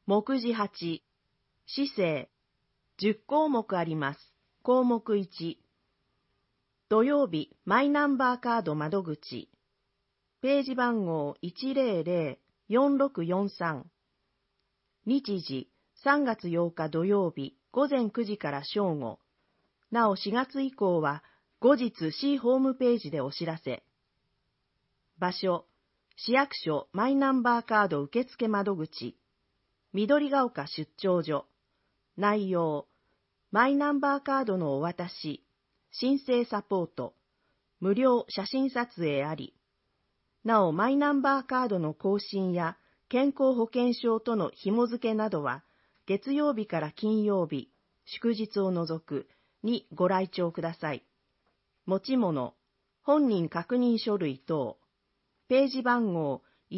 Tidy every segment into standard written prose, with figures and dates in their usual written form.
目次8、市政、10項目あります。項目1、土曜日マイナンバーカード窓口、ページ番号 100-4643、日時3月8日土曜日午前9時から正午。なお4月以降は後日市ホームページでお知らせ。場所、市役所マイナンバーカード受付窓口、緑が丘出張所。内容、マイナンバーカードのお渡し、申請サポート、無料写真撮影あり。なお、マイナンバーカードの更新や健康保険証との紐付けなどは、月曜日から金曜日、祝日を除くにご来庁ください。持ち物、本人確認書類等、ページ番号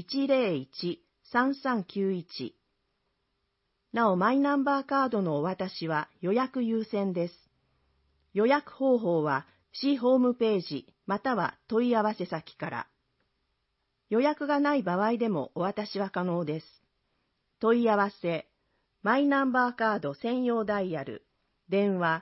101-3391。なお、マイナンバーカードのお渡しは予約優先です。予約方法は市ホームページまたは問い合わせ先から。予約がない場合でもお渡しは可能です。問い合わせ、マイナンバーカード専用ダイヤル、電話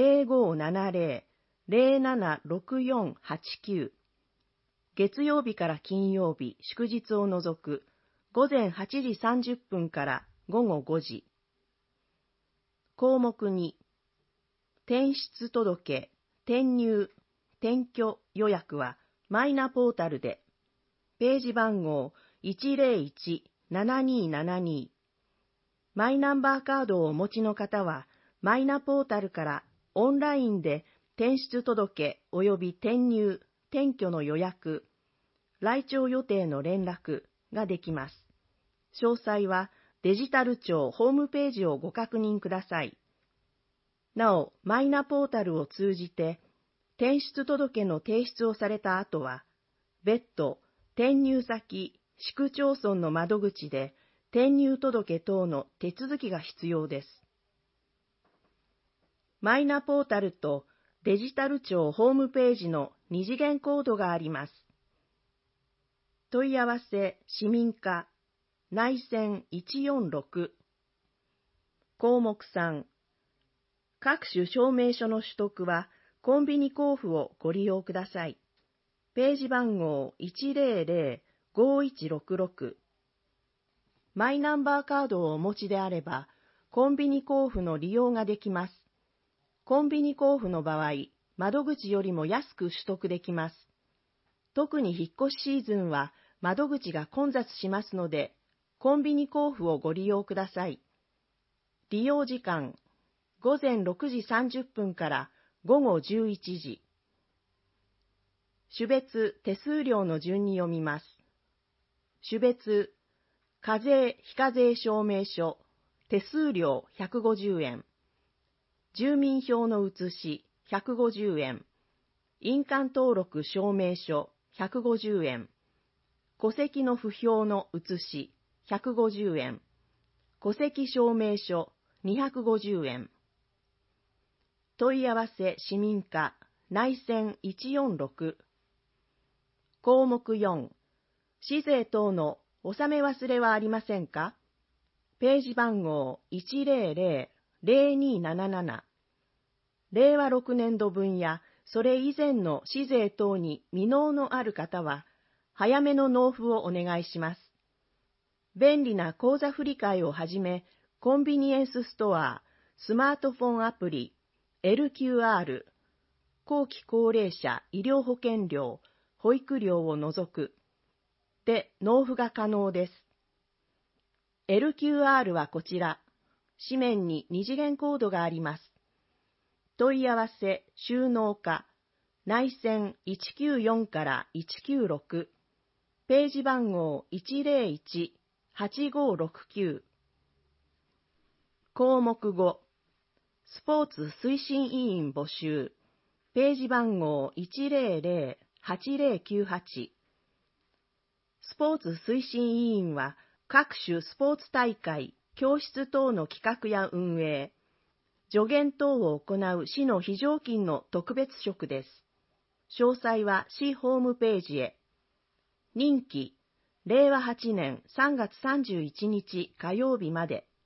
0570-076489。月曜日から金曜日、祝日を除く、午前8時30分から午後5時。項目2、転出届、転入、転居予約はマイナポータルで、ページ番号 101-7272。マイナンバーカードをお持ちの方は、マイナポータルからオンラインで転出届及び転入、転居の予約、来庁予定の連絡ができます。詳細はデジタル庁ホームページをご確認ください。なお、マイナポータルを通じて、転出届の提出をされた後は、別途、転入先、市区町村の窓口で、転入届等の手続きが必要です。マイナポータルとデジタル庁ホームページの二次元コードがあります。問い合わせ、市民課、内線146。項目3、各種証明書の取得はコンビニ交付をご利用ください。ページ番号 100-5166。マイナンバーカードをお持ちであれば、コンビニ交付の利用ができます。コンビニ交付の場合、窓口よりも安く取得できます。特に引っ越しシーズンは窓口が混雑しますので、コンビニ交付をご利用ください。利用時間、午前6時30分から午後11時。種別手数料の順に読みます。種別、課税非課税証明書、手数料150円。住民票の写し150円。印鑑登録証明書150円。戸籍の不評の写し150円。戸籍証明書250円。問い合わせ市民課内線146。項目4、市税等の納め忘れはありませんか？ページ番号 100-0277。令和6年度分やそれ以前の市税等に未納のある方は、早めの納付をお願いします。便利な口座振替をはじめ、コンビニエンスストア、スマートフォンアプリ、LQR、後期高齢者医療保険料、保育料を除く、で納付が可能です。LQR はこちら、紙面に二次元コードがあります。問い合わせ、収納課、内線194から196、ページ番号 101-8569。項目5、スポーツ推進委員募集、ページ番号 100-8098。スポーツ推進委員は、各種スポーツ大会、教室等の企画や運営、助言等を行う市の非常勤の特別職です。詳細は市ホームページへ。任期、令和8年3月31日火曜日まで。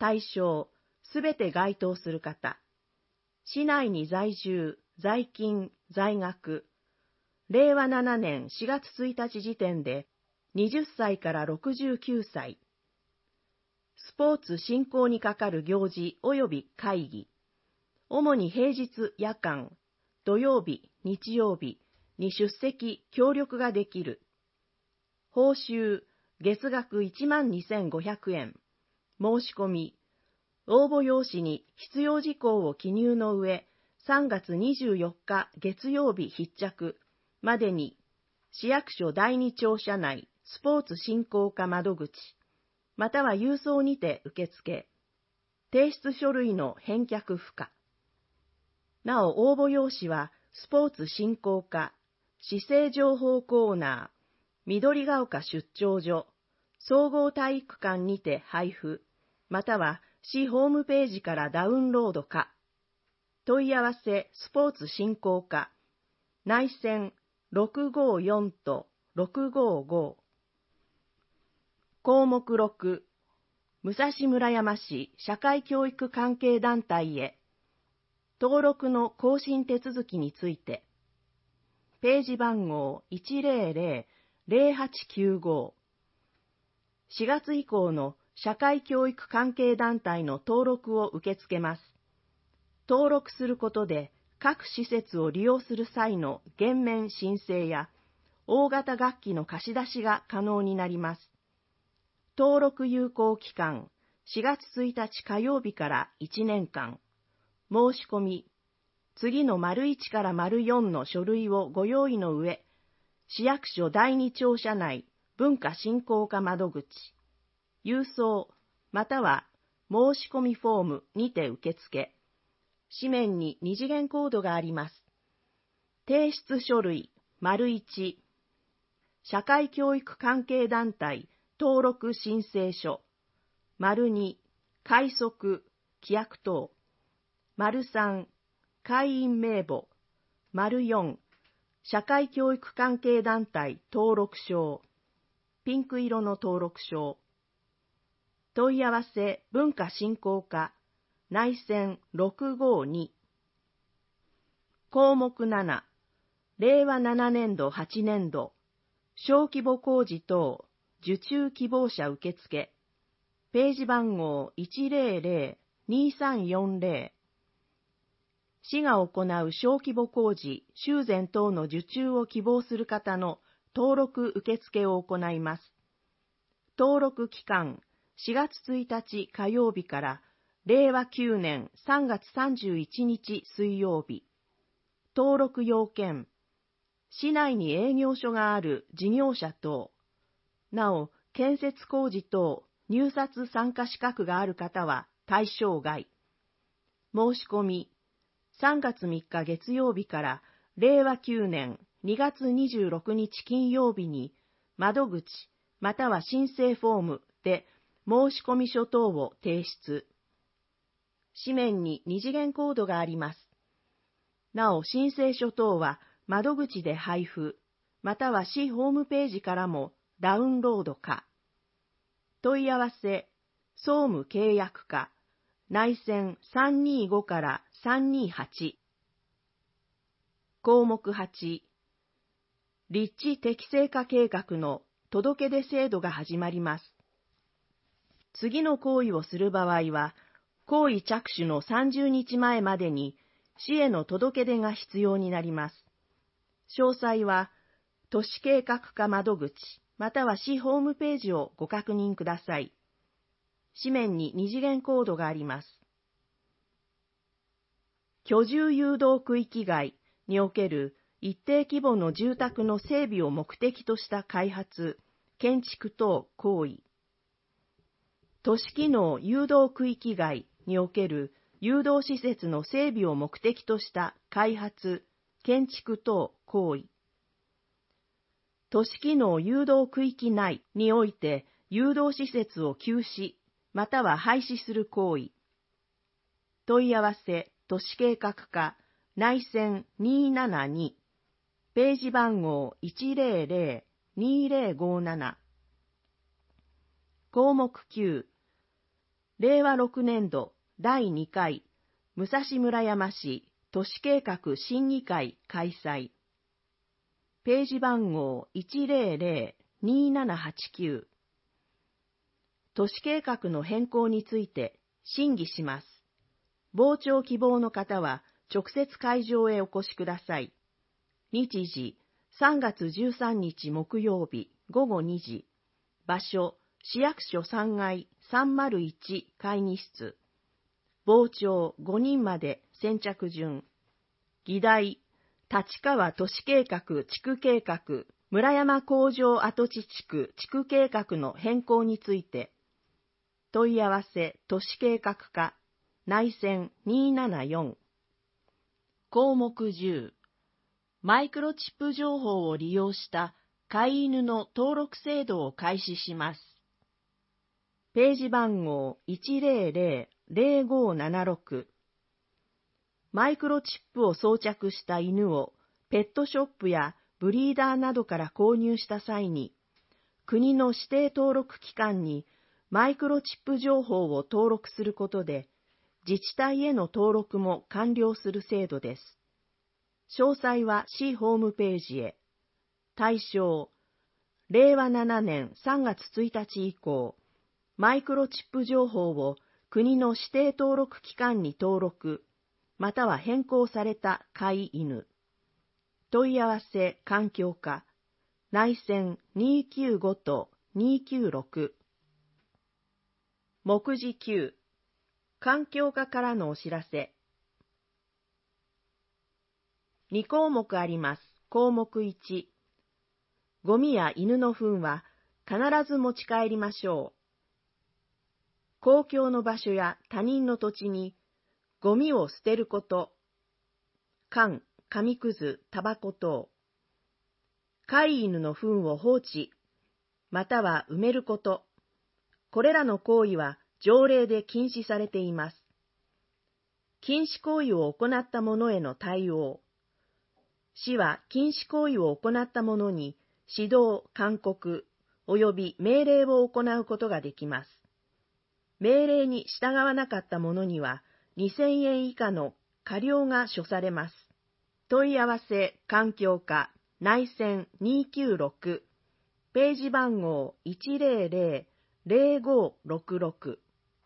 対象、すべて該当する方。市内に在住、在勤、在学。令和7年4月1日時点で20歳から69歳。スポーツ振興に係る行事及び会議。主に平日夜間、土曜日、日曜日に出席、協力ができる。報酬、月額12,500円。申し込み。応募用紙に必要事項を記入の上、3月24日月曜日必着までに、市役所第二庁舎内スポーツ振興課窓口、または郵送にて受付。提出書類の返却不可。なお、応募用紙は、スポーツ振興課、市政情報コーナー、緑が丘出張所、総合体育館にて配布、または市ホームページからダウンロードか。問い合わせスポーツ振興課、内線654と655。項目6、武蔵村山市社会教育関係団体へ、登録の更新手続きについて、ページ番号100-0895。4月以降の社会教育関係団体の登録を受け付けます。登録することで、各施設を利用する際の減免申請や、大型楽器の貸し出しが可能になります。登録有効期間、4月1日火曜日から1年間。申し込み、次の1から4の書類をご用意の上、市役所第二庁舎内文化振興課窓口、郵送、または申し込みフォームにて受付。紙面に二次元コードがあります。提出書類、1、社会教育関係団体登録申請書、2、会則、規約等、3、会員名簿、4、社会教育関係団体登録証、ピンク色の登録証。問い合わせ文化振興課、内線652。項目7、令和7年度8年度、小規模工事等、受注希望者受付。ページ番号100-2340。市が行う小規模工事、修繕等の受注を希望する方の登録受付を行います。登録期間、4月1日火曜日から令和9年3月31日水曜日。登録要件、市内に営業所がある事業者等、なお、建設工事等入札参加資格がある方は対象外。申し込み、3月3日月曜日から令和9年2月26日金曜日に窓口または申請フォームで申し込み書等を提出。紙面に二次元コードがあります。なお、申請書等は窓口で配布、または市ホームページからもダウンロードか。問い合わせ、総務契約課、内線325から328。項目8、立地適正化計画の届出制度が始まります。次の行為をする場合は、行為着手の30日前までに市への届け出が必要になります。詳細は、都市計画課窓口、または市ホームページをご確認ください。紙面に二次元コードがあります。居住誘導区域外における一定規模の住宅の整備を目的とした開発、建築等行為。都市機能誘導区域外における誘導施設の整備を目的とした開発、建築等行為。都市機能誘導区域内において誘導施設を休止、または廃止する行為。問い合わせ、都市計画課、内線272。ページ番号100-2057。項目9、 令和6年度第2回武蔵村山市都市計画審議会開催。ページ番号100-2789。都市計画の変更について審議します。傍聴希望の方は直接会場へお越しください。日時3月13日木曜日午後2時。場所市役所3階301会議室。傍聴5人まで先着順。議題、立川都市計画地区計画村山工場跡地地区地区計画の変更について。問い合わせ都市計画課内線274。項目10。マイクロチップ情報を利用した飼い犬の登録制度を開始します。ページ番号100-0576。マイクロチップを装着した犬をペットショップやブリーダーなどから購入した際に、国の指定登録機関にマイクロチップ情報を登録することで、自治体への登録も完了する制度です。詳細は市ホームページへ。対象、令和7年3月1日以降、マイクロチップ情報を国の指定登録機関に登録、または変更された飼い犬。問い合わせ環境課、内線295-296。目次9、環境課からのお知らせ。2項目あります。項目1、ゴミや犬の糞は必ず持ち帰りましょう。公共の場所や他人の土地にゴミを捨てること、缶、紙くず、タバコ等、飼い犬の糞を放置、または埋めること、これらの行為は条例で禁止されています。禁止行為を行った者への対応。市は禁止行為を行った者に指導、勧告、及び命令を行うことができます。命令に従わなかった者には2000円以下の過料が処されます。問い合わせ環境課内線296。ページ番号100-0566。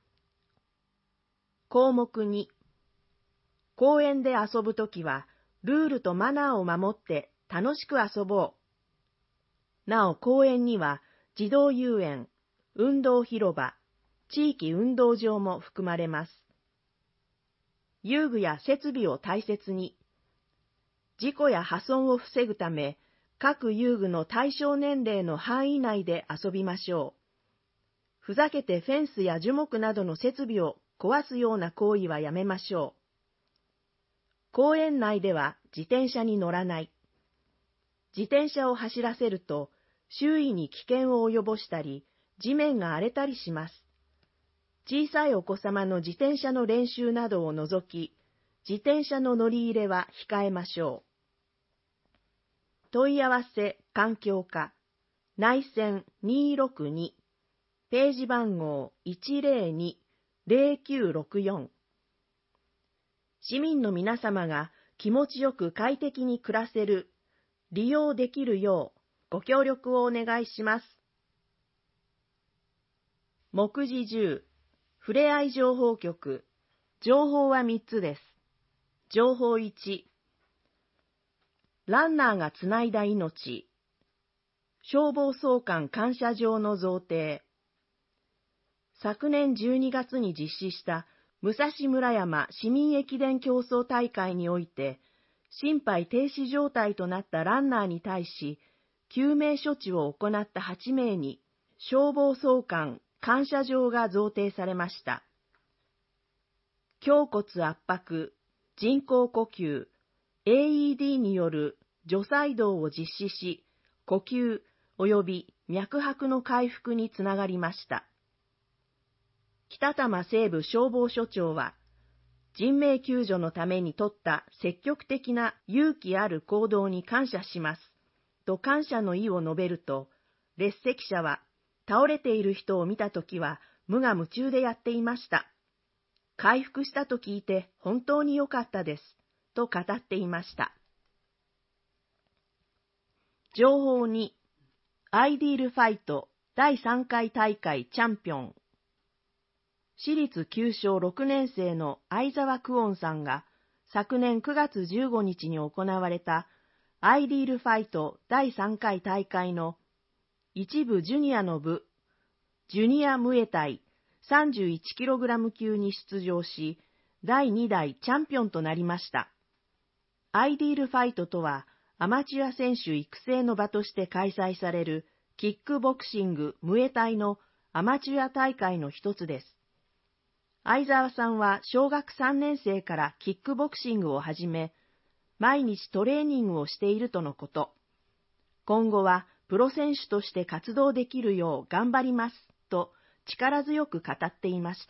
項目2、公園で遊ぶときはルールとマナーを守って楽しく遊ぼう。なお公園には児童遊園、運動広場、地域運動場も含まれます。遊具や設備を大切に。事故や破損を防ぐため、各遊具の対象年齢の範囲内で遊びましょう。ふざけてフェンスや樹木などの設備を壊すような行為はやめましょう。公園内では自転車に乗らない。自転車を走らせると、周囲に危険を及ぼしたり、地面が荒れたりします。小さいお子様の自転車の練習などを除き、自転車の乗り入れは控えましょう。問い合わせ環境課内線262。ページ番号102-0964。市民の皆様が気持ちよく快適に暮らせる、利用できるようご協力をお願いします。目次10、ふれあい情報局。情報は3つです。情報1、ランナーがつないだ命。消防総監感謝状の贈呈。昨年12月に実施した武蔵村山市民駅伝競争大会において、心肺停止状態となったランナーに対し、救命処置を行った8名に、消防総監感謝状が贈呈されました。胸骨圧迫、人工呼吸、AED による除細動を実施し、呼吸及び脈拍の回復につながりました。北多摩西部消防署長は、人命救助のために取った積極的な勇気ある行動に感謝します、と感謝の意を述べると、列席者は倒れている人を見たときは無我夢中でやっていました。回復したと聞いて本当に良かったです、と語っていました。情報2、アイディールファイト第3回大会チャンピオン。私立9小6年生の相沢久音さんが昨年9月15日に行われたアイディールファイト第3回大会の一部ジュニアの部、ジュニアムエタイ 31kg 級に出場し、第2代チャンピオンとなりました。アイディールファイトとは、アマチュア選手育成の場として開催されるキックボクシングムエタイのアマチュア大会の一つです。相沢さんは小学3年生からキックボクシングを始め、毎日トレーニングをしているとのこと。今後はプロ選手として活動できるよう頑張りますと力強く語っていました。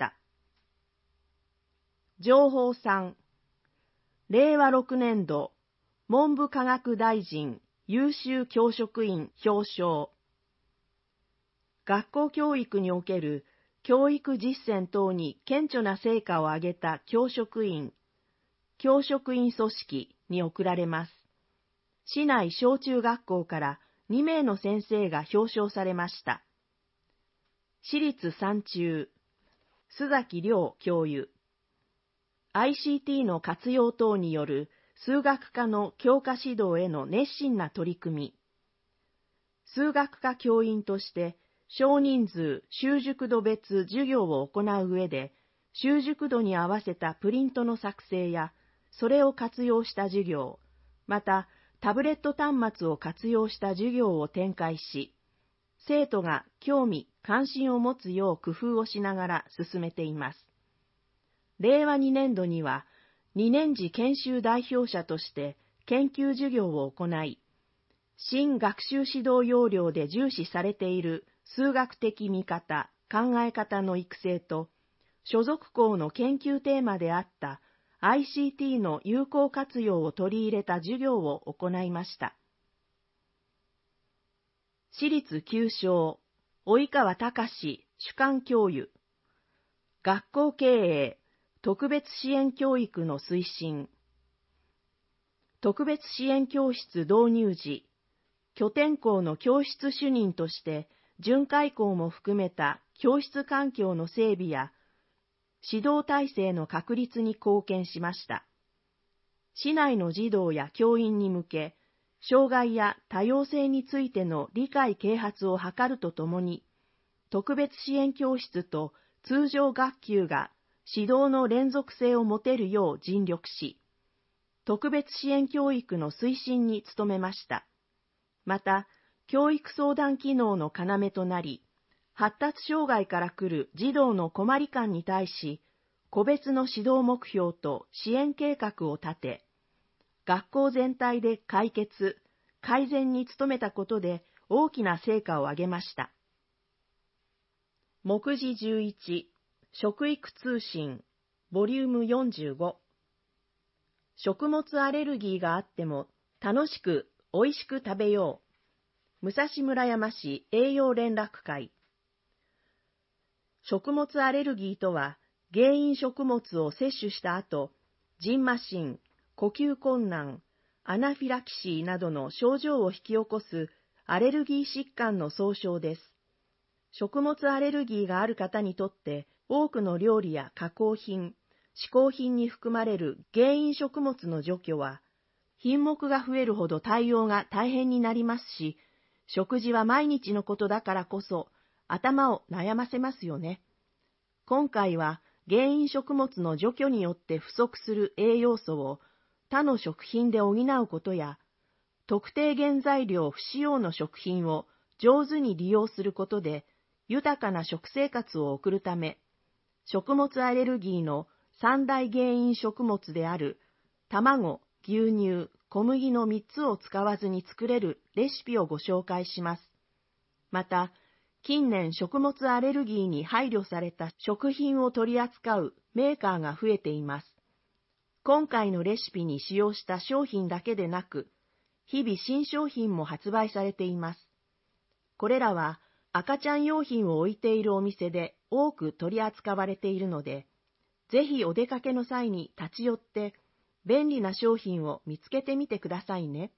情報3、令和6年度文部科学大臣優秀教職員表彰。学校教育における教育実践等に顕著な成果を上げた教職員組織に贈られます。市内小中学校から2名の先生が表彰されました。私立三中、須崎亮教諭。ICT の活用等による数学科の教科指導への熱心な取り組み。数学科教員として少人数習熟度別授業を行う上で、習熟度に合わせたプリントの作成や、それを活用した授業、またタブレット端末を活用した授業を展開し、生徒が興味・関心を持つよう工夫をしながら進めています。令和2年度には、2年次研修代表者として研究授業を行い、新学習指導要領で重視されている数学的見方・考え方の育成と、所属校の研究テーマであった ICT の有効活用を取り入れた授業を行いました。私立9小、及川隆主幹教諭。学校経営、特別支援教育の推進。特別支援教室導入時、拠点校の教室主任として、巡回校も含めた教室環境の整備や、指導体制の確立に貢献しました。市内の児童や教員に向け、障害や多様性についての理解啓発を図るとともに、特別支援教室と通常学級が指導の連続性を持てるよう尽力し、特別支援教育の推進に努めました。また、教育相談機能の要となり、発達障害から来る児童の困り感に対し、個別の指導目標と支援計画を立て、学校全体で解決・改善に努めたことで大きな成果を上げました。目次11、食育通信、ボリューム45。食物アレルギーがあっても楽しくおいしく食べよう。武蔵村山市栄養連絡会。食物アレルギーとは、原因食物を摂取した後、じんましん、呼吸困難、アナフィラキシーなどの症状を引き起こすアレルギー疾患の総称です。食物アレルギーがある方にとって、多くの料理や加工品、嗜好品に含まれる原因食物の除去は、品目が増えるほど対応が大変になりますし、食事は毎日のことだからこそ、頭を悩ませますよね。今回は原因食物の除去によって不足する栄養素を他の食品で補うことや、特定原材料不使用の食品を上手に利用することで豊かな食生活を送るため、食物アレルギーの三大原因食物である卵、牛乳、小麦の3つを使わずに作れるレシピをご紹介します。また、近年食物アレルギーに配慮された食品を取り扱うメーカーが増えています。今回のレシピに使用した商品だけでなく、日々新商品も発売されています。これらは赤ちゃん用品を置いているお店で多く取り扱われているので、ぜひお出かけの際に立ち寄って便利な商品を見つけてみてくださいね。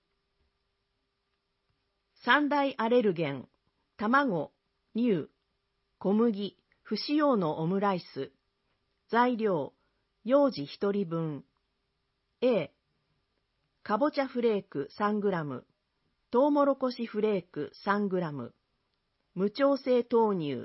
三大アレルゲン、卵、乳、小麦、不使用のオムライス。材料、幼児1人分。A、かぼちゃフレーク 3g、トウモロコシフレーク 3g、無調整豆乳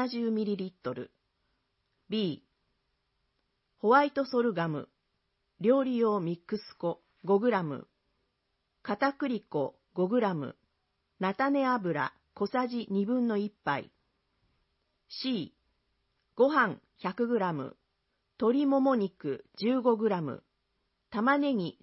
70ml。B、ホワイトソルガム、料理用ミックス粉 5g、片栗粉 5g、菜種油小さじ1/2杯。C、ご飯 100g、鶏もも肉 15g、玉ねぎ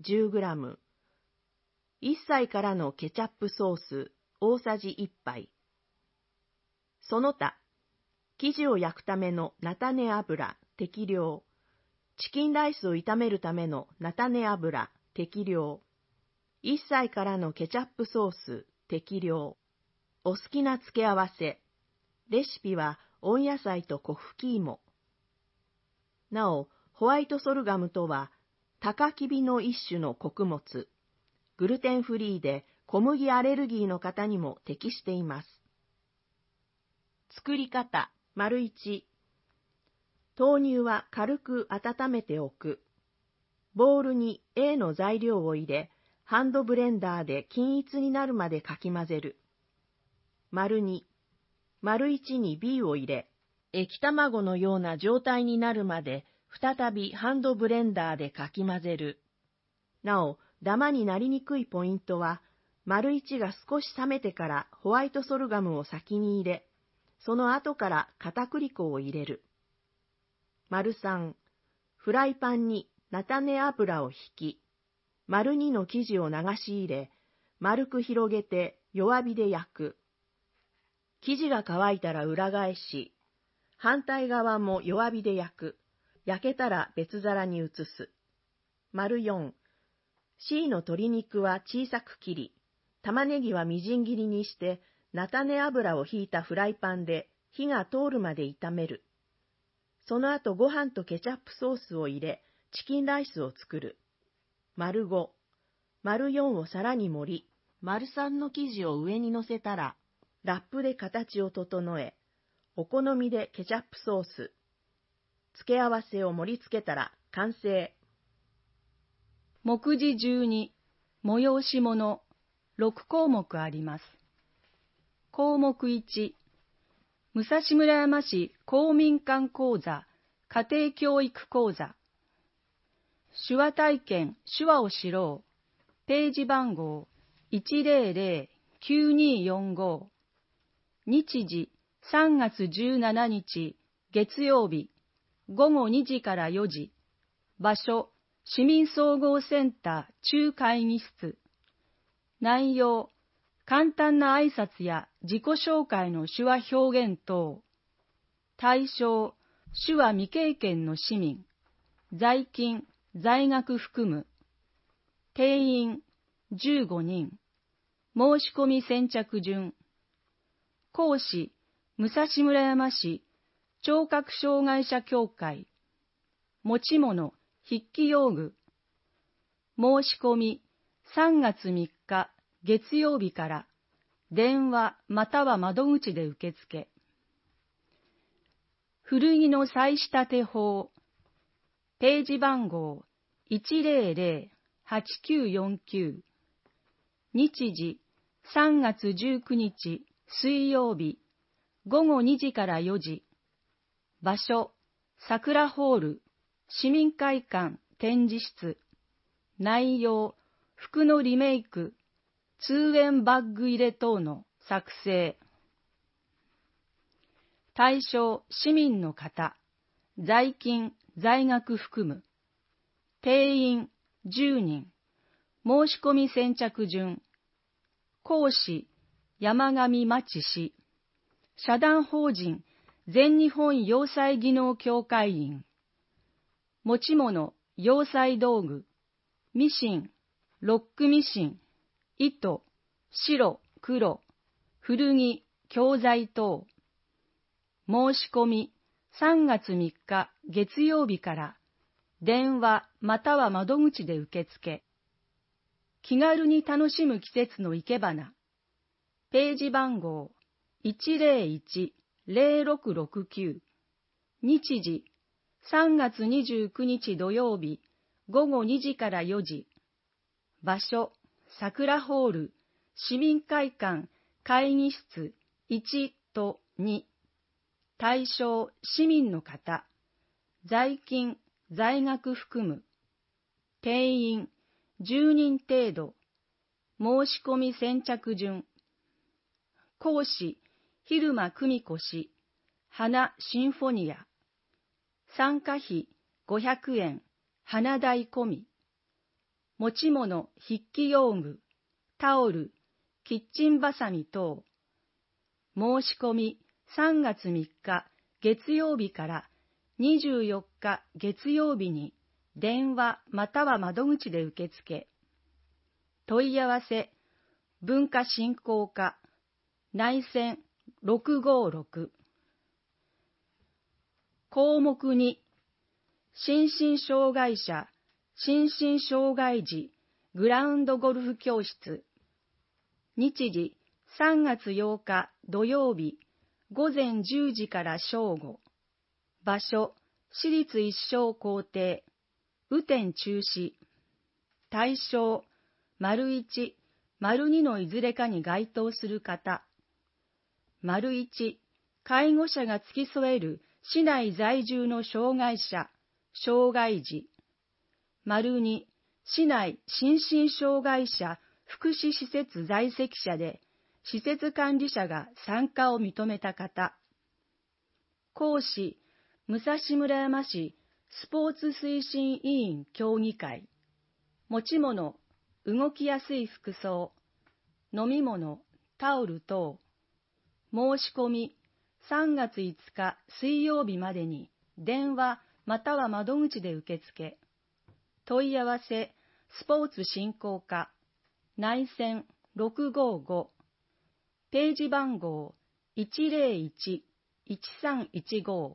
10g、1歳からのケチャップソース大さじ1杯。その他、生地を焼くための菜種油適量、チキンライスを炒めるための菜種油適量、1歳からのケチャップソース適量。お好きな付け合わせ。レシピは温野菜と小吹き芋。なお、ホワイトソルガムとは、高きびの一種の穀物。グルテンフリーで小麦アレルギーの方にも適しています。作り方。1、豆乳は軽く温めておく。ボウルに A の材料を入れ、ハンドブレンダーで均一になるまでかき混ぜる。2、1に B を入れ、液卵のような状態になるまで再びハンドブレンダーでかき混ぜる。なお、ダマになりにくいポイントは、1が少し冷めてからホワイトソルガムを先に入れ、その後から片栗粉を入れる。3、フライパンに菜種油を引き、2の生地を流し入れ、丸く広げて弱火で焼く。生地が乾いたら裏返し、反対側も弱火で焼く。焼けたら別皿に移す。4、C の鶏肉は小さく切り、玉ねぎはみじん切りにして、菜種油をひいたフライパンで火が通るまで炒める。その後ご飯とケチャップソースを入れ、チキンライスを作る。5、4を皿に盛り、3の生地を上に乗せたら、ラップで形を整え、お好みでケチャップソース、付け合わせを盛り付けたら完成。 目次12、催し物、6項目あります。項目1、武蔵村山市公民館講座、家庭教育講座。手話体験、手話を知ろう。ページ番号 100-9245。日時3月17日月曜日午後2時から4時。場所市民総合センター中会議室。内容簡単な挨拶や自己紹介の手話表現等。対象手話未経験の市民。在勤在学含む。定員15人。申し込み先着順。講師武蔵村山市聴覚障害者協会。持ち物筆記用具。申し込み3月3日月曜日から電話または窓口で受付。古着の再仕立て法。ページ番号 100-8949。日時3月19日水曜日午後2時から4時。場所桜ホール市民会館展示室。内容服のリメイク通園バッグ入れ等の作成。対象市民の方。在勤在学含む。定員10人。申し込み先着順。講師山上町市。社団法人全日本洋裁技能協会員。持ち物洋裁道具。ミシンロックミシン糸白黒古着教材等。申し込み3月3日月曜日から電話または窓口で受付。気軽に楽しむ季節の生け花。ページ番号 101-0669。日時3月29日土曜日午後2時から4時。場所桜ホール市民会館会議室1と2。対象市民の方。在勤在学含む。定員10人程度。申し込み先着順。講師蛭間久美子氏。花シンフォニア。参加費500円。花代込み。持ち物筆記用具。タオル、キッチンバサミ等。申し込み3月3日月曜日から24日月曜日に電話または窓口で受付。問い合わせ文化振興課内線656。項目2心身障害者心身障害児グラウンドゴルフ教室。日時3月8日土曜日午前10時から正午。場所私立一生校庭。雨天中止。対象1、2のいずれかに該当する方。1、介護者が付き添える市内在住の障害者、障害児。2、市内心身障害者福祉施設在籍者で、施設管理者が参加を認めた方。講師、武蔵村山市スポーツ推進委員協議会。持ち物、動きやすい服装。飲み物、タオル等。申し込み、3月5日水曜日までに電話または窓口で受付。問い合わせ、スポーツ振興課。内線655。ページ番号 101-1315。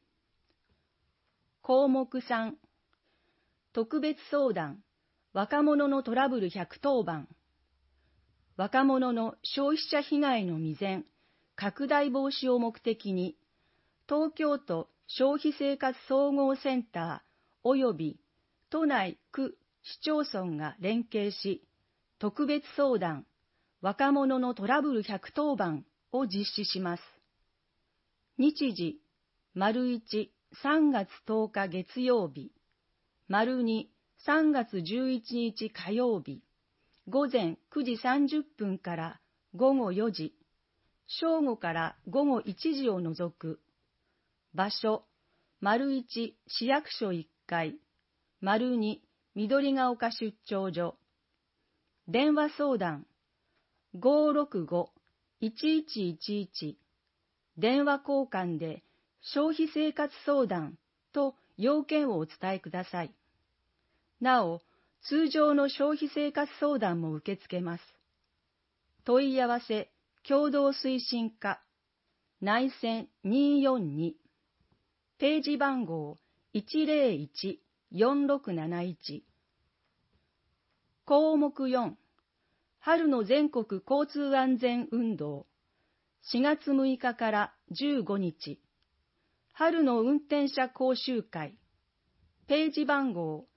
項目3特別相談若者のトラブル110番。若者の消費者被害の未然拡大防止を目的に東京都消費生活総合センター及び都内区市町村が連携し特別相談若者のトラブル110番を実施します。日時1、3月10日月曜日、2、3月11日火曜日、午前9時30分から午後4時、正午から午後1時を除く。場所、1、市役所1階、2、緑が丘出張所。電話相談、565-1111。電話交換で消費生活相談と要件をお伝えください。なお、通常の消費生活相談も受け付けます。問い合わせ、共同推進課、内線242。ページ番号101-4671。項目4、春の全国交通安全運動、4月6日から15日、春の運転者講習会、ページ番号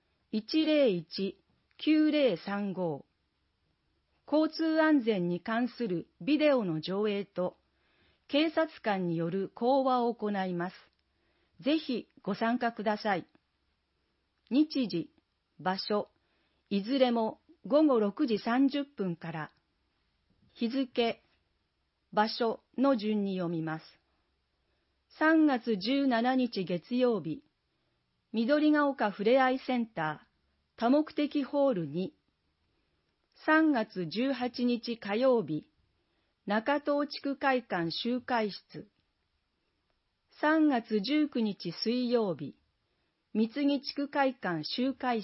101-9035。交通安全に関するビデオの上映と、警察官による講話を行います。ぜひご参加ください。日時、場所、いずれも午後6時30分から。日付、場所の順に読みます。3月17日月曜日、緑が丘ふれあいセンター多目的ホール2。3月18日火曜日、中東地区会館集会室。3月19日水曜日、三木地区会館集会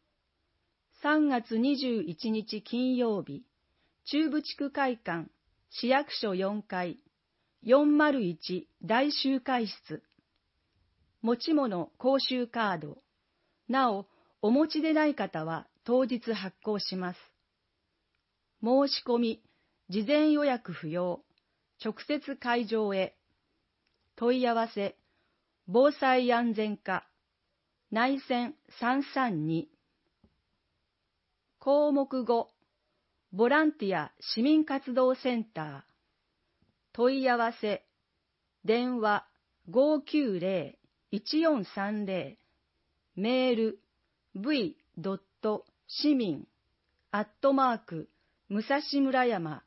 室。3月21日金曜日、中部地区会館市役所4階、401大集会室。持ち物講習カード。なお、お持ちでない方は当日発行します。申し込み、事前予約不要。直接会場へ。問い合わせ、防災安全課、内線332。項目5、ボランティア市民活動センター。問い合わせ、電話590-1430。メール v.市民@武蔵村山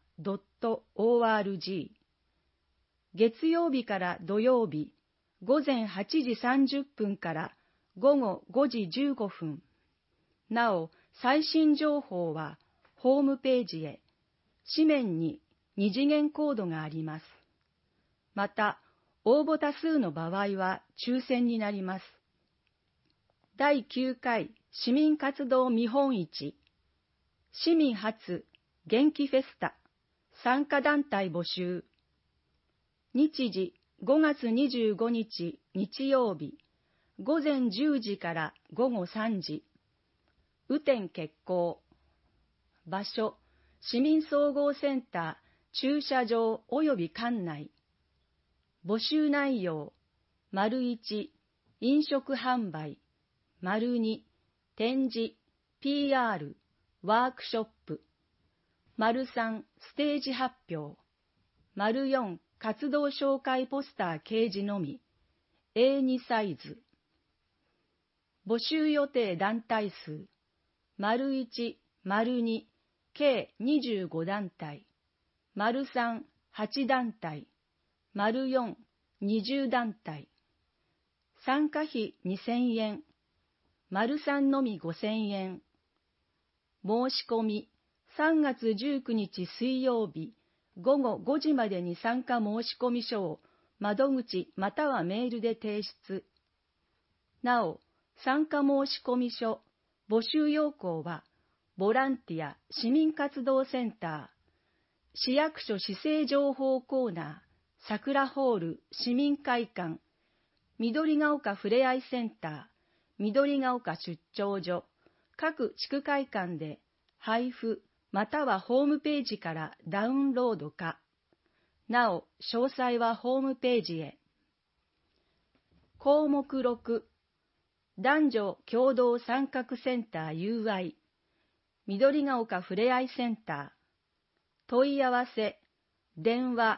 .org。月曜日から土曜日、午前8時30分から午後5時15分。なお、最新情報はホームページへ。紙面に二次元コードがあります。また、応募多数の場合は抽選になります。第9回市民活動見本市、市民発元気フェスタ、参加団体募集。日時5月25日日曜日、午前10時から午後3時。雨天決行。場所、市民総合センター駐車場及び館内。募集内容、1、飲食販売、2、展示、PR、ワークショップ、3、ステージ発表、4、活動紹介ポスター掲示のみ、A2 サイズ。募集予定団体数、1、2、計25団体、3、8団体、4、20団体。参加費2000円、3のみ5000円。申し込み、3月19日水曜日、午後5時までに参加申込書を窓口またはメールで提出。なお、参加申込書、募集要項は、ボランティア市民活動センター、市役所市政情報コーナー、桜ホール市民会館、緑が丘ふれあいセンター、緑が丘出張所、各地区会館で配布またはホームページからダウンロードか。なお、詳細はホームページへ。項目6、男女共同参画センター UI、緑が丘ふれあいセンター。問い合わせ、電話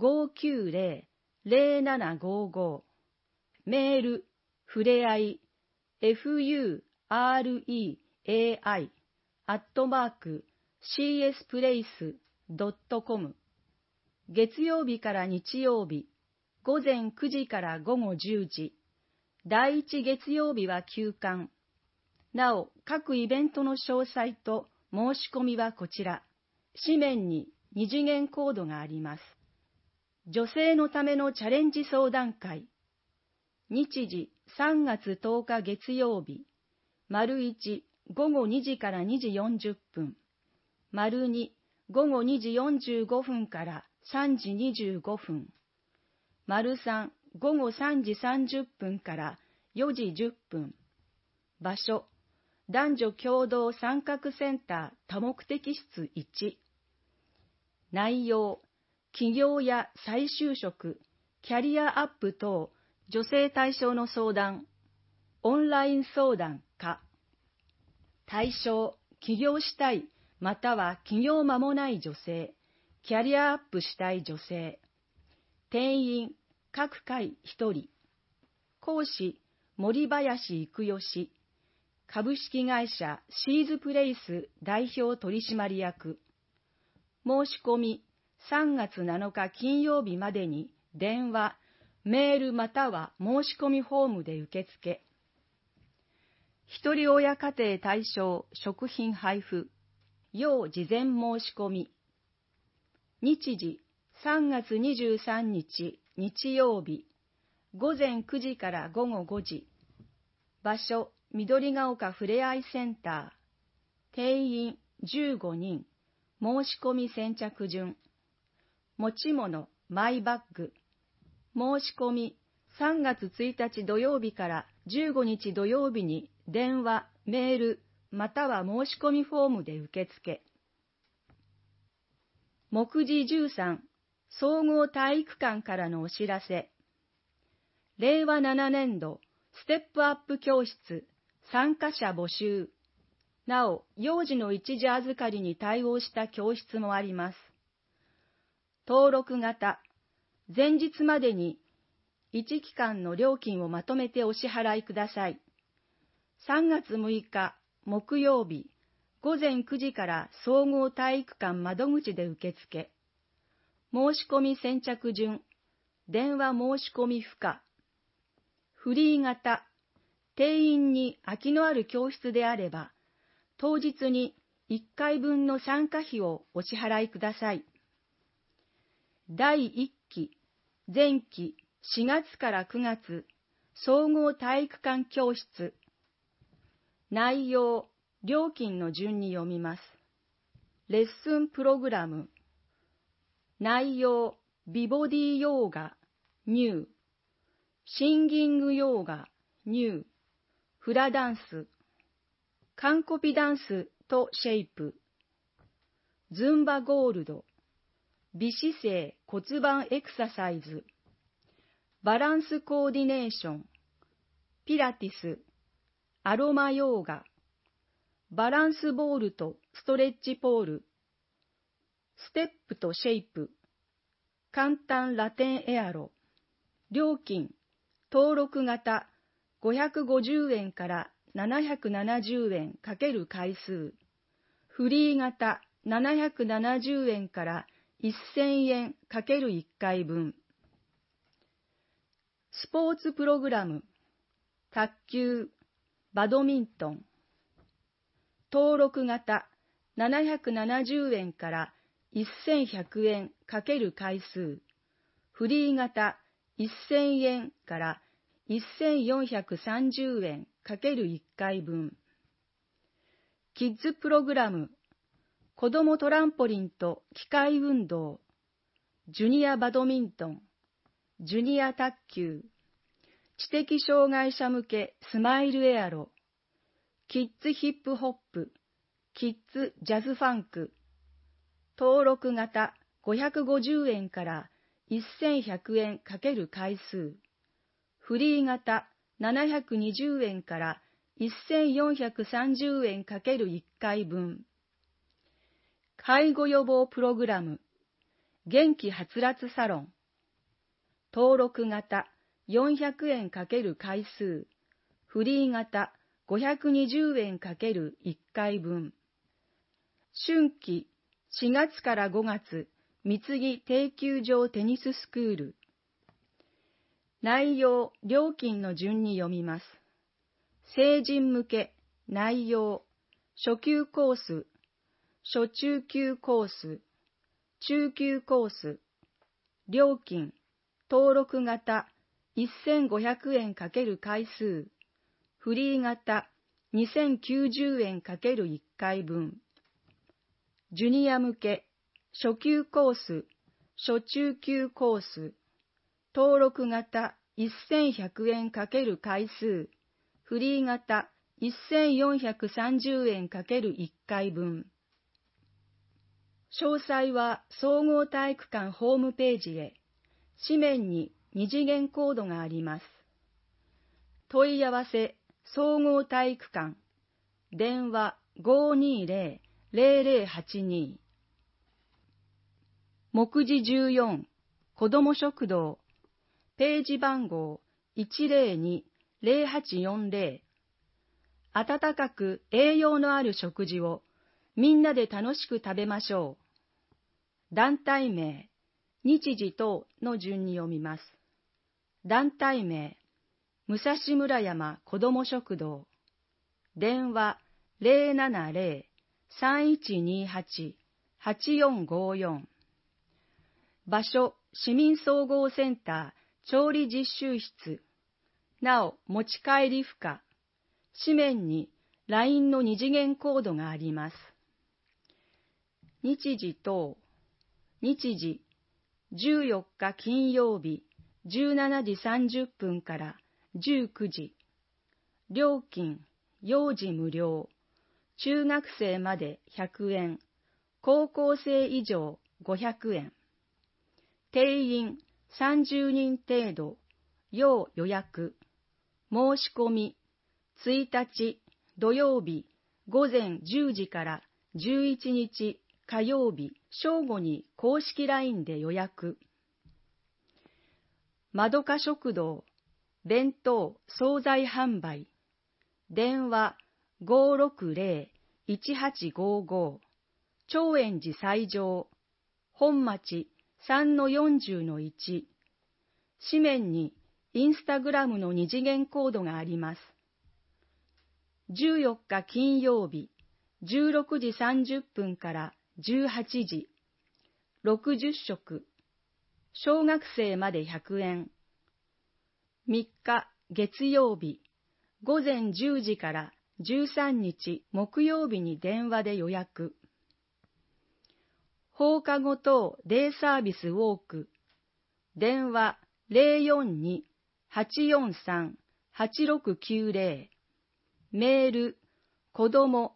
590-0755。メール、ふれあい、fureai@csplace.com。月曜日から日曜日、午前9時から午後10時。第1月曜日は休館。なお、各イベントの詳細と申し込みはこちら。紙面に二次元コードがあります。女性のためのチャレンジ相談会。日時3月10日月曜日。1、午後2時から2時40分。2、午後2時45分から3時25分。3、午後3時30分から4時10分。場所、男女共同参画センター多目的室1。内容、起業や再就職、キャリアアップ等、女性対象の相談、オンライン相談か。対象、起業したい、または起業間もない女性、キャリアアップしたい女性。定員、各回1人。講師、森林育義。株式会社シーズプレイス代表取締役。申し込み、3月7日金曜日までに電話、メールまたは申し込みフォームで受付。一人親家庭対象食品配布。要事前申し込み。日時、3月23日日曜日、午前9時から午後5時。場所、緑が丘ふれあいセンター。定員15人。申し込み先着順。 持ち物、マイバッグ。申し込み、3月1日土曜日から15日土曜日に電話、メール、または申し込みフォームで受付。目次13、総合体育館からのお知らせ。令和7年度、ステップアップ教室、参加者募集。なお、幼児の一時預かりに対応した教室もあります。登録型、前日までに1期間の料金をまとめてお支払いください。3月6日木曜日午前9時から総合体育館窓口で受付。申し込み先着順、電話申し込み不可。フリー型、定員に空きのある教室であれば、当日に1回分の参加費をお支払いください。第1期、前期4月から9月、総合体育館教室。内容、料金の順に読みます。レッスンプログラム。内容、美ボディヨガ、ニュー。シンギングヨガ、ニュー。フラダンス。カンコピダンスとシェイプ。ズンバゴールド。美姿勢骨盤エクササイズ。バランスコーディネーション。ピラティス。アロマヨーガ。バランスボールとストレッチポール。ステップとシェイプ。簡単ラテンエアロ。料金、登録型550円から770円×回数。フリー型770円から1000円×1回分。スポーツプログラム、卓球、バドミントン。登録型770円から1100円×回数。フリー型1000円から1430円×1回分。キッズプログラム、子どもトランポリンと機械運動。ジュニアバドミントン。ジュニア卓球。知的障害者向けスマイルエアロ。キッズヒップホップ。キッズジャズファンク。登録型550円から1100円×回数。フリー型720円から1430円×1回分。介護予防プログラム、元気はつらつサロン。登録型400円×回数。フリー型520円×1回分。春季4月から5月、三木定休場テニススクール。内容、料金の順に読みます。成人向け、内容、初級コース、初中級コース、中級コース。料金、登録型1500円×回数。フリー型2090円×1回分。ジュニア向け、初級コース、初中級コース。登録型1100円×回数。フリー型1430円×1回分。詳細は総合体育館ホームページへ。紙面に2次元コードがあります。問い合わせ、総合体育館。電話520-0082。目次14、子ども食堂。ページ番号102-0840。温かく栄養のある食事をみんなで楽しく食べましょう。団体名、日時等の順に読みます。団体名、武蔵村山子ども食堂。電話070-3128-8454。場所、市民総合センター調理実習室。なお、持ち帰り不可。紙面に LINE の2次元コードがあります。日時等、日時 14日金曜日17時30分から19時。料金、幼児無料。中学生まで100円。高校生以上500円。定員30人程度。要予約。申し込み。1日土曜日午前10時から11日火曜日正午に公式 LINE で予約。まどか食堂、弁当、惣菜販売。電話560-1855。長円寺西条。本町 3-40-1。紙面にインスタグラムの二次元コードがあります。14日金曜日16時30分から18時。60食。小学生まで100円。3日月曜日午前10時から13日木曜日に電話で予約。放課後等デイサービスウォーク。電話042-843-8690。メール子ども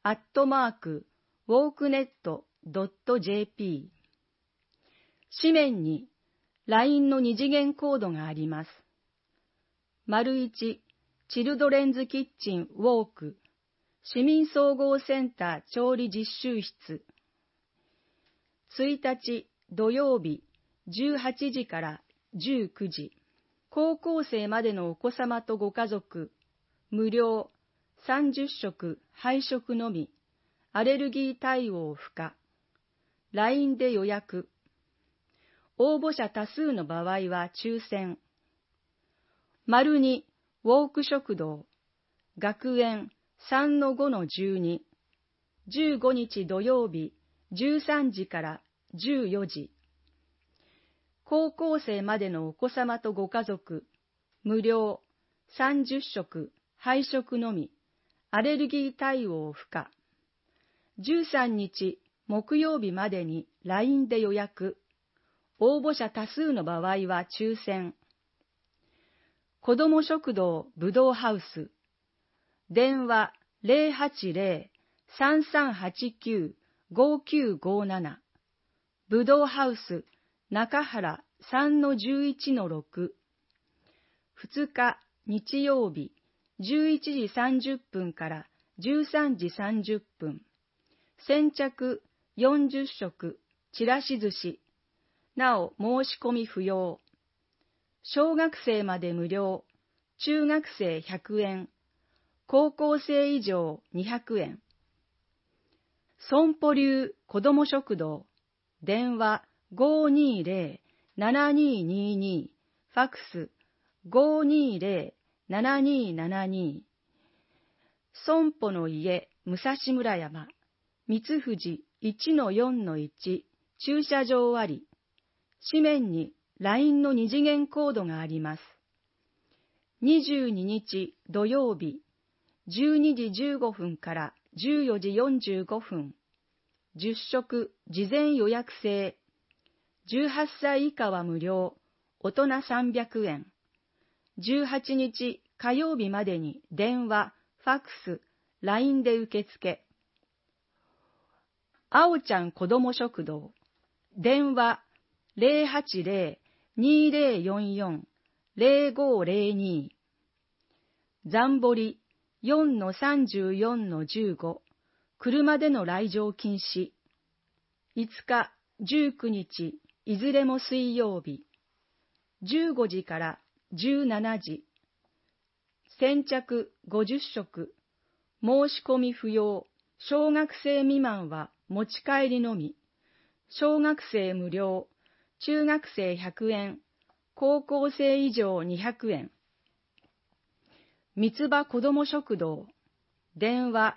@walknet.jp。紙面に LINE の二次元コードがあります。1チルドレンズキッチンウォーク市民総合センター調理実習室。1日土曜日18時から19時。高校生までのお子様とご家族無料。30食配食のみ。アレルギー対応不可。LINE で予約。応募者多数の場合は抽選。2ウォーク食堂。学園 3-5-12。15日土曜日13時から14時。高校生までのお子様とご家族無料。30食配食のみ。アレルギー対応不可。13日木曜日までに LINE で予約。応募者多数の場合は抽選。子ども食堂ぶどうハウス。電話080-3389-5957。ぶどうハウス中原 3-11-6。2日日曜日11時30分から13時30分。先着40食ちらし寿司。なお申し込み不要。小学生まで無料。中学生100円。高校生以上200円。損保流子ども食堂。電話520-7222。ファクス520-7272。損保の家武蔵村山。三藤 1-4-1。駐車場あり。紙面に LINE の二次元コードがあります。22日土曜日12時15分から14時45分。10食事前予約制。18歳以下は無料。大人300円。18日火曜日までに電話、ファクス、LINE で受付。あおちゃん子ども食堂。電話080-2044-0502。ザンボリ 4-34-15。車での来場禁止。5日、19日、いずれも水曜日。15時から17時。先着50食。申し込み不要。小学生未満は持ち帰りのみ。小学生無料。中学生100円。高校生以上200円。三つ葉子ども食堂。電話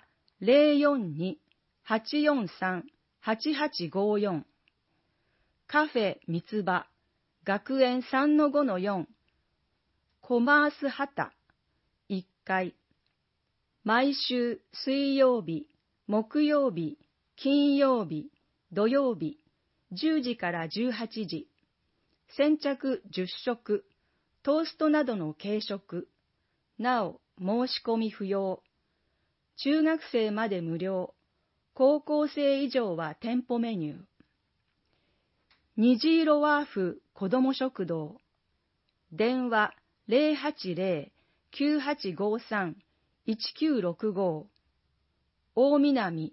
042-843-8854。カフェ三つ葉。学園 3-5-4。コマース畑。1階。毎週水曜日、木曜日、金曜日、土曜日、10時から18時。 先着10食、トーストなどの軽食、なお申し込み不要。中学生まで無料、高校生以上は店舗メニュー。虹色ワーフ子ども食堂。電話080-9853-1965。大南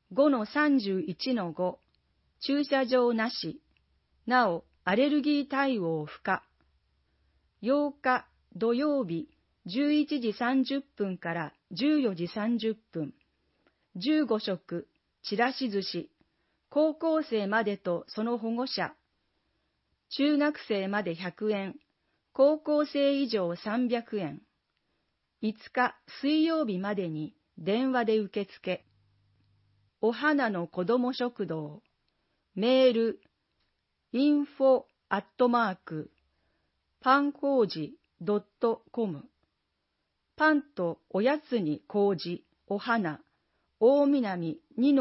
5-31-5。駐車場なし。なお、アレルギー対応不可。8日土曜日11時30分から14時30分。15食、ちらし寿司。高校生までとその保護者。中学生まで100円。高校生以上300円。5日水曜日までに電話で受付。お花の子ども食堂。メール、info@pankoji.com。パンとおやつに麹、お花、大南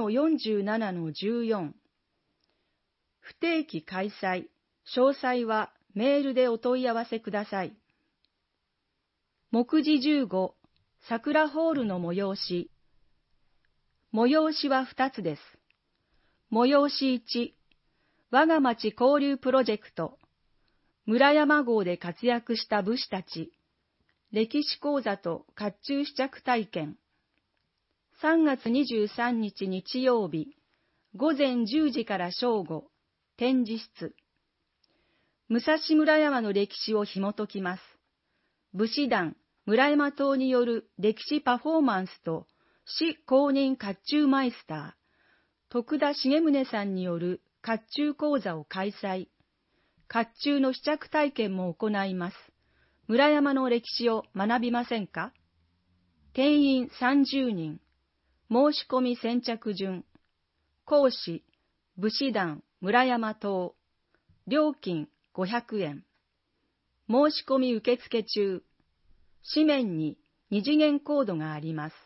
2-47-14。不定期開催。詳細はメールでお問い合わせください。目次15、桜ホールの催し。催しは2つです。催し1、我が町交流プロジェクト。村山号で活躍した武士たち。歴史講座と甲冑試着体験。3月23日日曜日、午前10時から正午、展示室。武蔵村山の歴史を紐解きます。武士団村山党による歴史パフォーマンスと、市公認甲冑マイスター、徳田重宗さんによる甲冑講座を開催。甲冑の試着体験も行います。村山の歴史を学びませんか？定員30人。申し込み先着順。講師、武士団村山党。料金500円。申し込み受付中。紙面に二次元コードがあります。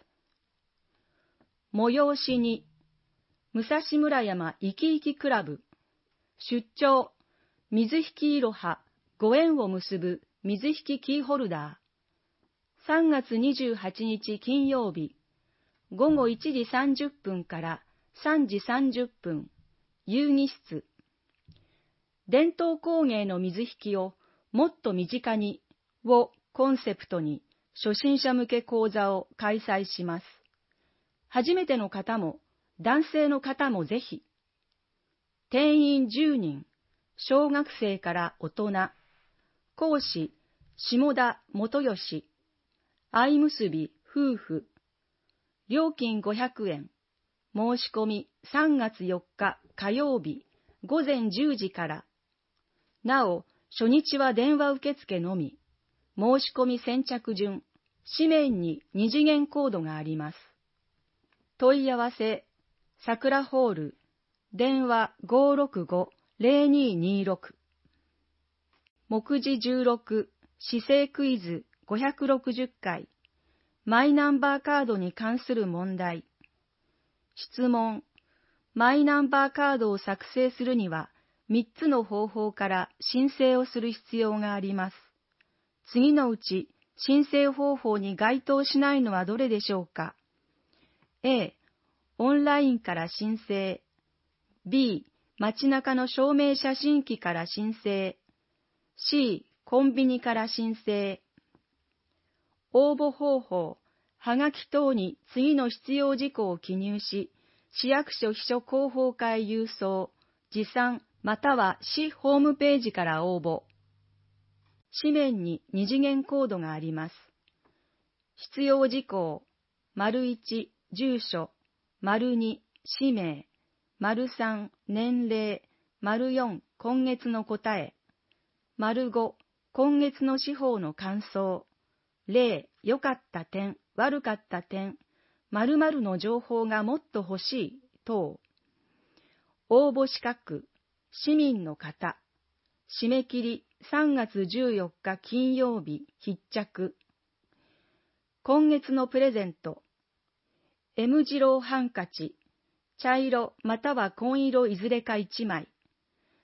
催しに、武蔵村山いきいきクラブ。出張、水引いろは、ご縁を結ぶ水引キーホルダー。3月28日金曜日、午後1時30分から3時30分、遊戯室。伝統工芸の水引をもっと身近にをコンセプトに初心者向け講座を開催します。初めての方も男性の方もぜひ。定員10人、小学生から大人。講師、下田元義。相結び夫婦。料金500円。申し込み3月4日火曜日午前10時から。なお、初日は電話受付のみ。申し込み先着順。紙面に二次元コードがあります。問い合わせ、桜ホール、電話565-0226。目次16、市政クイズ560回。マイナンバーカードに関する問題。質問。マイナンバーカードを作成するには、3つの方法から申請をする必要があります。次のうち、申請方法に該当しないのはどれでしょうか？ A、オンラインから申請。B、街中の証明写真機から申請。C、コンビニから申請。応募方法、はがき等に次の必要事項を記入し、市役所秘書広報課へ郵送、持参または市ホームページから応募。紙面に二次元コードがあります。必要事項、①住所、②氏名、③年齢、�4今月の答え、⑤今月の司法の感想、0良かった点、悪かった点、〇〇の情報がもっと欲しい等。応募資格、市民の方。締め切り3月14日金曜日必着。今月のプレゼント。M 字ローハンカチ、茶色または紺色いずれか1枚。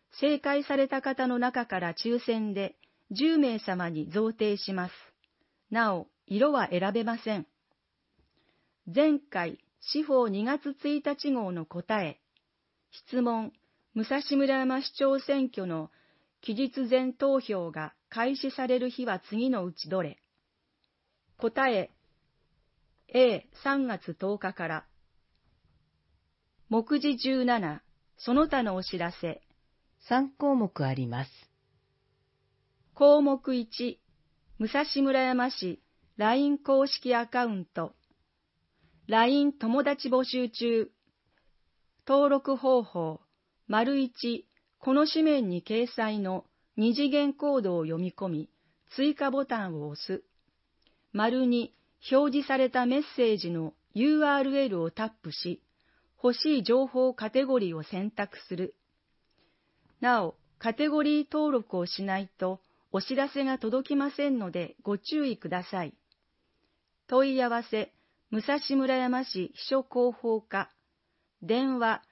正解された方の中から抽選で10名様に贈呈します。なお、色は選べません。前回、司法2月1日号の答え。質問、武蔵村山市長選挙の期日前投票が開始される日は次のうちどれ？答え、A、3月10日から。目次17、その他のお知らせ。 3項目あります。 項目1、武蔵村山市 LINE 公式アカウント。LINE 友達募集中。登録方法。1、この紙面に掲載の二次元コードを読み込み、追加ボタンを押す。2、表示されたメッセージの URL をタップし、欲しい情報カテゴリーを選択する。なお、カテゴリー登録をしないとお知らせが届きませんのでご注意ください。問い合わせ、武蔵村山市秘書広報課。電話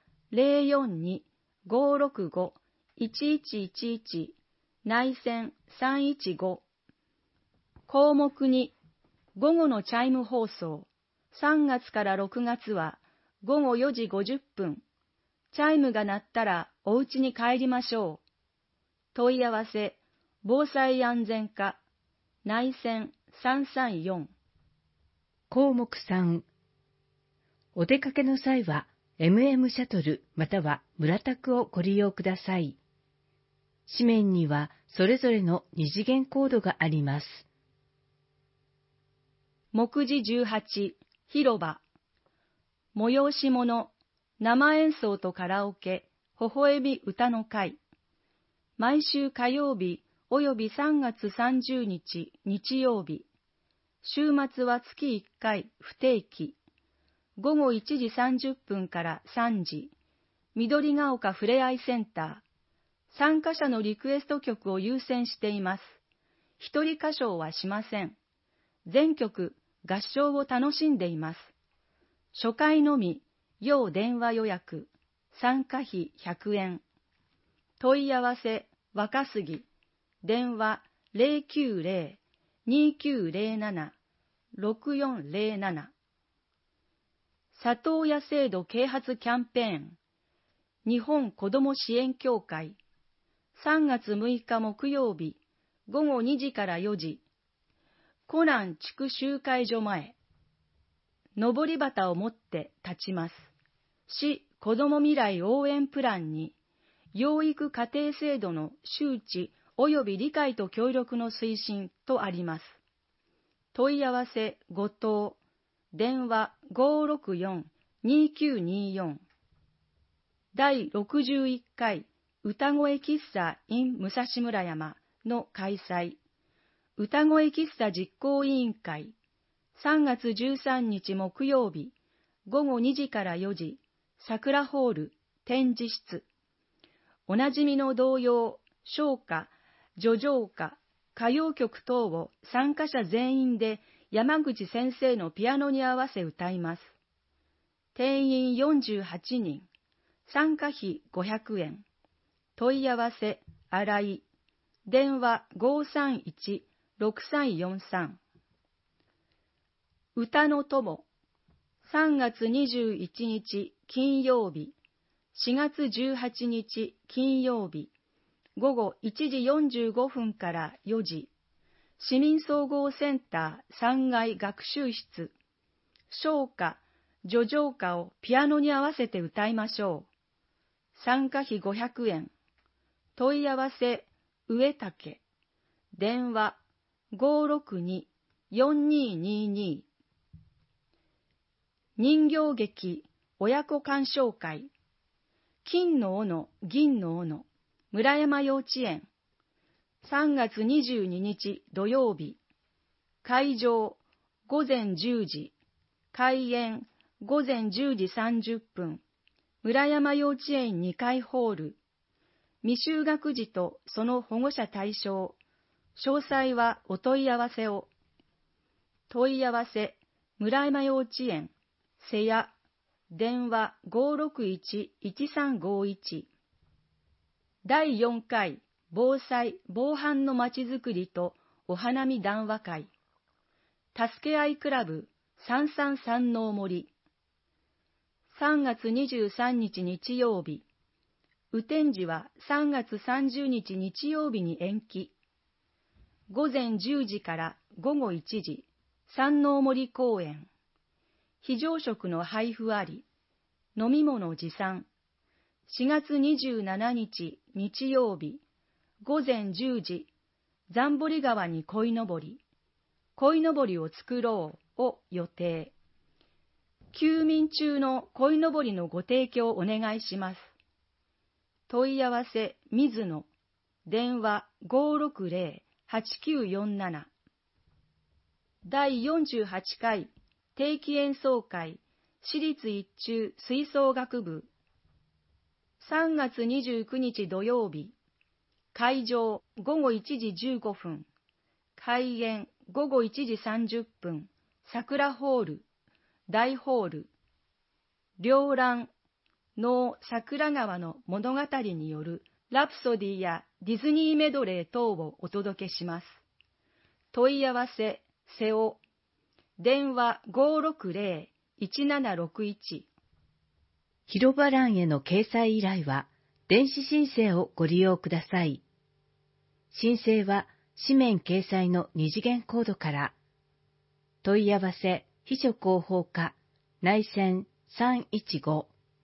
042-565-1111 内線315。項目2、午後のチャイム放送。3月から6月は午後4時50分。チャイムが鳴ったらお家に帰りましょう。問い合わせ、防災安全課。内線334。 項目3、お出かけの際は MM シャトルまたは村宅をご利用ください。紙面にはそれぞれの二次元コードがあります。 目次18、広場。催し物、生演奏とカラオケ、微笑み歌の会。毎週火曜日および3月30日日曜日。週末は月1回不定期。午後1時30分から3時。緑が丘ふれあいセンター。参加者のリクエスト曲を優先しています。一人歌唱はしません。全曲合唱を楽しんでいます。初回のみ、要電話予約。参加費100円。問い合わせ、若杉。電話090-2907-6407。里親制度啓発キャンペーン。日本子ども支援協会。3月6日木曜日、午後2時から4時。湖南地区集会所前。上り旗を持って立ちます。市子ども未来応援プランに、養育家庭制度の周知及び理解と協力の推進とあります。問い合わせ後藤。電話564-2924。第61回歌声喫茶 in 武蔵村山の開催。歌声喫茶実行委員会。3月13日木曜日、午後2時から4時、桜ホール、展示室。おなじみの童謡、唱歌、叙情歌、歌謡曲等を参加者全員で山口先生のピアノに合わせ歌います。定員48人。参加費500円。問い合わせ、新井。電話531-6343。歌の友。3月21日金曜日。4月18日金曜日。午後1時45分から4時。市民総合センター3階学習室。唱歌、叙情歌をピアノに合わせて歌いましょう。参加費500円。問い合わせ、上竹。電話562-4222。人形劇、親子鑑賞会。金の斧、銀の斧。村山幼稚園。3月22日土曜日。会場、午前10時。開演、午前10時30分。村山幼稚園2階ホール。未就学児とその保護者対象。詳細はお問い合わせを。問い合わせ、村山幼稚園、瀬谷。電話561-1351。 第4回防災・防犯のまちづくりとお花見談話会。助け合いクラブ333の森。3月23日日曜日。雨天時は3月30日日曜日に延期。午前10時から午後1時、山王森公園。非常食の配布あり。飲み物持参。4月27日日曜日。午前10時、ザンボリ川に鯉のぼり。鯉のぼりを作ろうを予定。休眠中の鯉のぼりのご提供お願いします。問い合わせ水野。電話560-8947。第48回定期演奏会私立一中吹奏楽部。3月29日土曜日。会場午後1時15分。開演午後1時30分。桜ホール、大ホール。両覧能桜川の物語によるラプソディやディズニーメドレー等をお届けします。問い合わせ、瀬尾。電話560-1761。 広場欄への掲載依頼は、電子申請をご利用ください。申請は、紙面掲載の二次元コードから。問い合わせ、秘書広報課、内線315。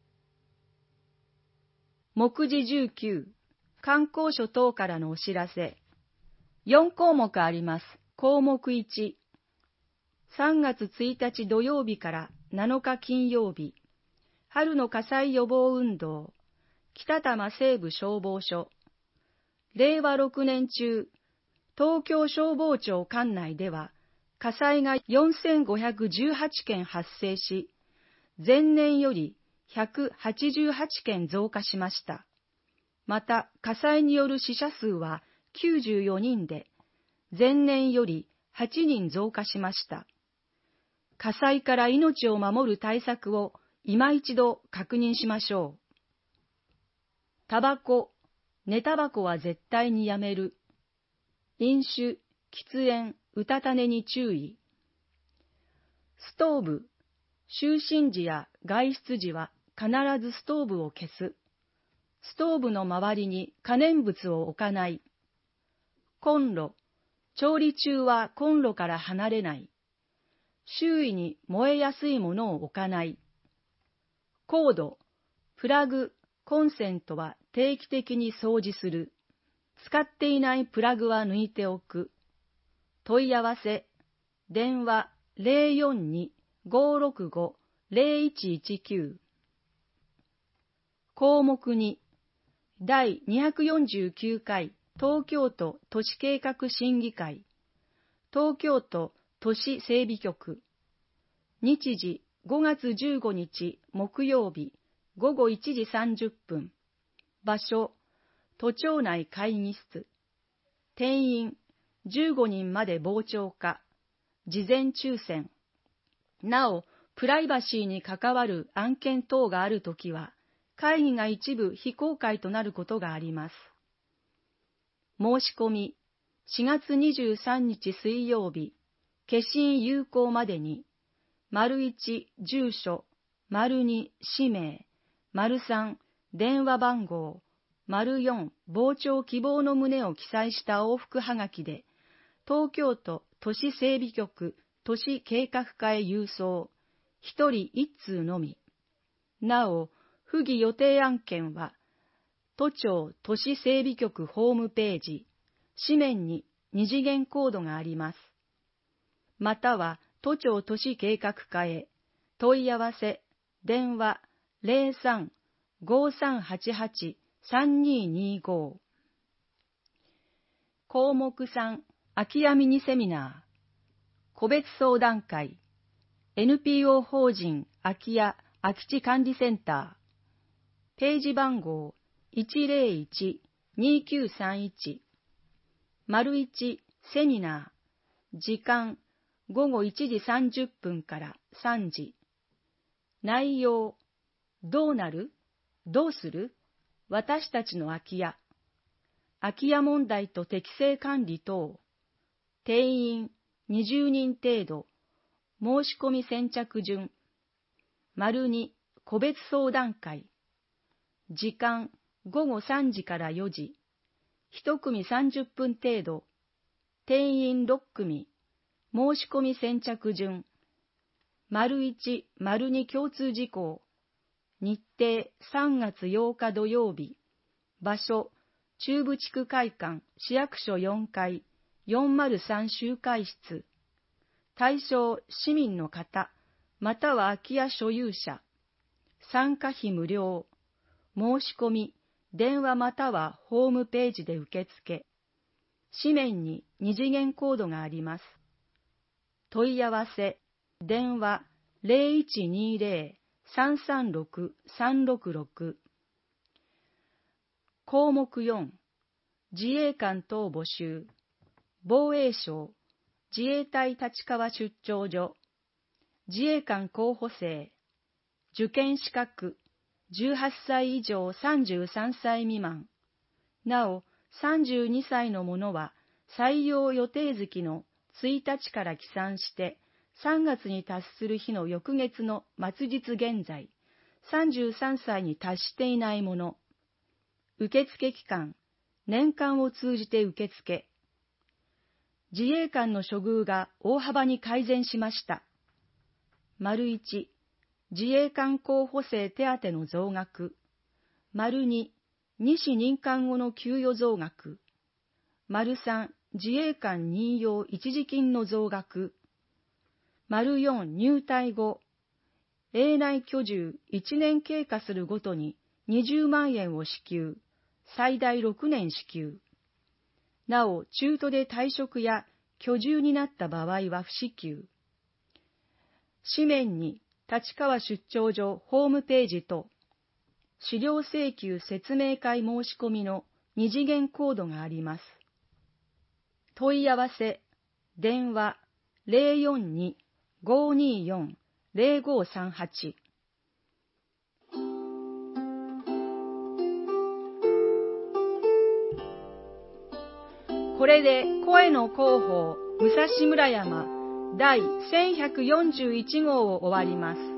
目次19、観光所等からのお知らせ。4項目あります。項目1、3月1日土曜日から7日金曜日、春の火災予防運動、北多摩西部消防署。令和6年中、東京消防庁管内では、火災が4518件発生し、前年より188件増加しました。また、火災による死者数は94人で、前年より8人増加しました。火災から命を守る対策を今一度確認しましょう。タバコ、寝タバコは絶対にやめる。飲酒、喫煙、うたた寝に注意。ストーブ、就寝時や外出時は必ずストーブを消す。ストーブの周りに可燃物を置かない。コンロ、調理中はコンロから離れない。周囲に燃えやすいものを置かない。コード、プラグ、コンセントは定期的に掃除する。使っていないプラグは抜いておく。問い合わせ、電話042-565-0119。項目2、第249回東京都都市計画審議会、東京都都市整備局。日時5月15日木曜日午後1時30分。場所、都庁内会議室。定員15人まで傍聴可。事前抽選。なお、プライバシーに関わる案件等があるときは、会議が一部非公開となることがあります。申し込み、4月23日水曜日、消印有効までに、①住所、②氏名、③電話番号、�4傍聴希望の旨を記載した往復はがきで、東京都都市整備局都市計画課へ郵送、1人1通のみ。なお、不義予定案件は、都庁都市整備局ホームページ、紙面に二次元コードがあります。または、都庁都市計画課へ、問い合わせ、電話03-5388-3225。項目3、空き家ミニセミナー。個別相談会。NPO 法人空き家空き地管理センター。ページ番号101-2931。①セミナー。時間午後1時30分から3時。内容、どうなる？どうする？私たちの空き家。 空き家問題と適正管理等、定員20人程度、申し込み先着順、2、個別相談会、時間午後3時から4時、1組30分程度、定員6組、申し込み先着順、1、2共通事項、日程3月8日土曜日、場所、中部地区会館市役所4階403集会室、対象市民の方、または空き家所有者、参加費無料、申し込み、電話またはホームページで受付、紙面に二次元コードがあります。問い合わせ、電話0120-336-366。項目4、自衛官等募集、防衛省、自衛隊立川出張所、自衛官候補生、受験資格、18歳以上33歳未満、なお32歳の者は採用予定月の1日から起算して3月に達する日の翌月の末日現在、33歳に達していない者、受付期間、年間を通じて受付。自衛官の処遇が大幅に改善しました。1、自衛官候補生手当の増額。2、2士任官後の給与増額。3、自衛官任用一時金の増額。4、入隊後、営内居住1年経過するごとに20万円を支給、最大6年支給。なお、中途で退職や居住になった場合は不支給。紙面に立川出張所ホームページと、資料請求説明会申し込みの二次元コードがあります。問い合わせ、電話042-524-0538。これで声の広報武蔵村山第1141号を終わります。